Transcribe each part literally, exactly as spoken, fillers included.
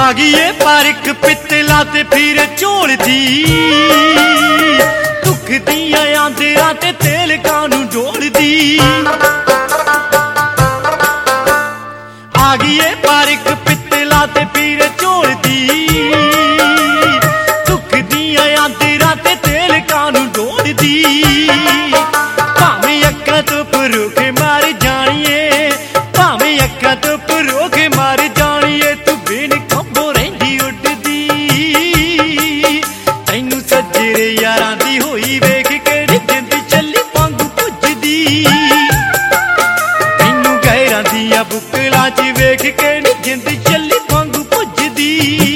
आ गई है पारिक पितला ते फिर झोलदी दुख दियां आंदरां ते तेल कानू डोलदी। आ गई है पारिक पितला ते फिर झोलदी दुख दियां आंदरां ते तेल कानू डोलदी। भावें अक्कां तो परोख मार जानिए भावें अक्कां तो परोख मार जानिए तू बिन खंभों रहिंदी उड्डदी। तैनू सज्जरे यारां दी होई वेख के जिंद चली वांगू पुजदी। तैनू गैरां दियां बुकलां च वेख के जिंद चली वांगू पुजदी।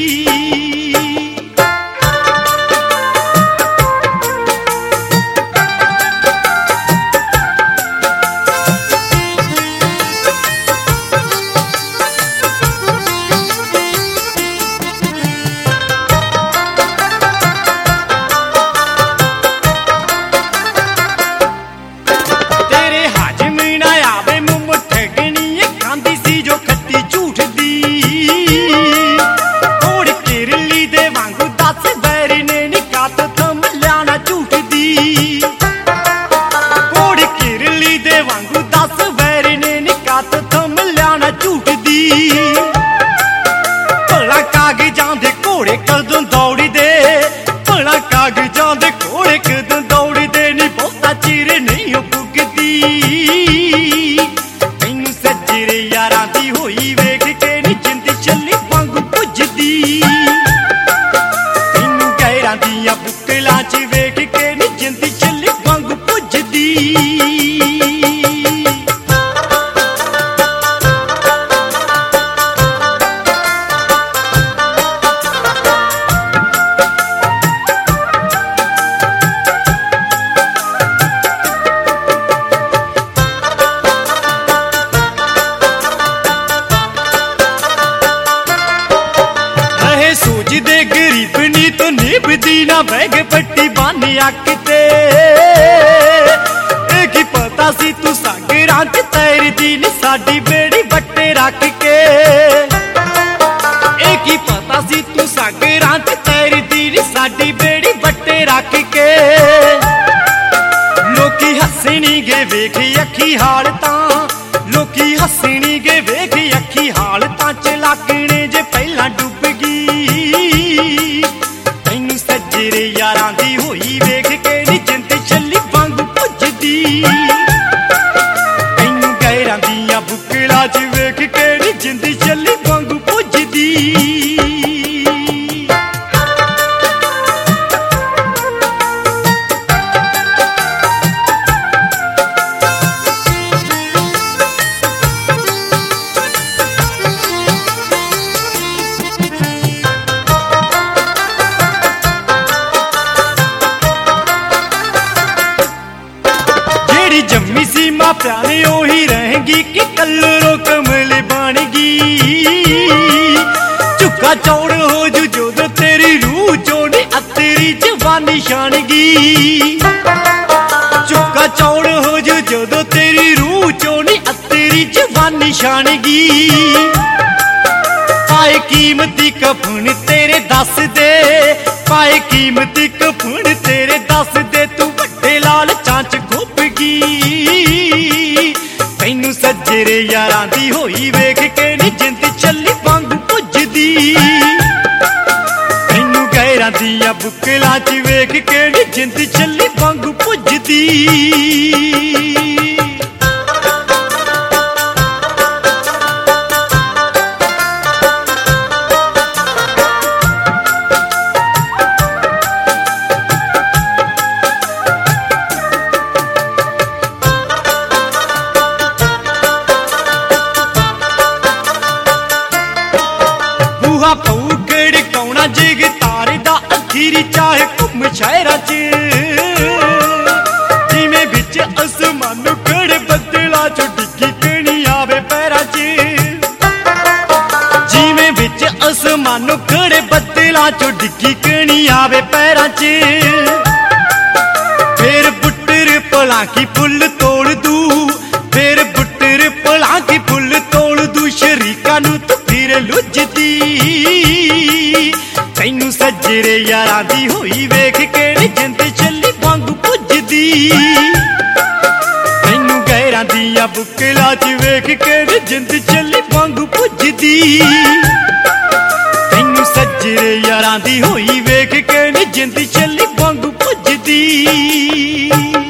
भला कागजां दे घोड़े कदों दौड़दे भला कागजां दे घोड़े कदों दौड़दे नी बहुता चिर नहीं पुगदी। तैनू सज्जरे यारां दी होई वेख के नी जिंद चली वांगू पुजदी। तैनू गैरां दियां बुकलां च वेख के नी जिंद चली वांगू पुजदी। सोचदे गरीब नी तो निभदी ना बैग पट्टी बाने अक ते। ए की पता सी तू सागरां च तैरदी नी साडी बेड़ी बट्टे रख के। ए की पता सी तू सागरां च तैरदी नी साडी बेड़ी बट्टे रख के। लोकी हसनी गे वेख अखी हालतां लोकी हसनी गे वेख अखी हालतां चलाकणे जे पहला डुब तैनू सज्जरे यारां दी होई वेख के नी जिंद चली वांगू पुजदी। तैनू गैरां दियां बुकलां च वेख के नी जिंद चली वांगू पुजदी। जम्मी सी मापिया ने ओही रहेगी कि कलरों कमल बन गई। झुका चौड़ हो जू जो तेरी रूह चोनी अतरी जवानी शानगी। झुका चौड़ हो जू जो तेरी रूह चोनी अतरी जवानी शानगी। पाए कीमती कफन तेरे दस दे पाए कीमती कफन तेरे दस दे तू बड़े लाल चांच खुप गई। तैनू सज्जरे यारां दी होई वेख के नी जिंद चली वांगू पुजदी। तैनू गैरां दियां बुकलां च वेख के नी जिंद चली वांगू पुजदी। पौकड़ कौना जिग तारे दा अखीरी चाहे घुम शहरा च। जिमें बिच आसमानों कड़ बदला चो डिग्गी कणी आवे पैरां च। जिमें बिच आसमानों कड़ बदला चो डिग्गी कणी आवे पैरां च। फिर बुट्टर पलां की फुल तोड़ दू फिर बुट्टर पलां की फुल तोड़ दू शरीकां नू तू फिर लुझदी। ਤੈਨੂੰ ਸੱਜਰੇ ਯਾਰਾਂ ਦੀ ਹੋਈ ਵੇਖ ਕੇ ਨੀ ਜਿੰਦ ਚੱਲੀ ਵਾਂਗੂ ਪੁੱਜਦੀ ਤੈਨੂੰ ਗੈਰਾਂ ਦੀਆਂ ਬੁੱਕਲਾਂ 'ਚ ਵੇਖ ਕੇ ਨੀ ਜਿੰਦ ਚੱਲੀ ਵਾਂਗੂ ਪੁੱਜਦੀ ਤੈਨੂੰ ਸੱਜਰੇ ਯਾਰਾਂ ਦੀ ਹੋਈ ਵੇਖ ਕੇ ਨੀ ਜਿੰਦ ਚੱਲੀ ਵਾਂਗੂ ਪੁੱਜਦੀ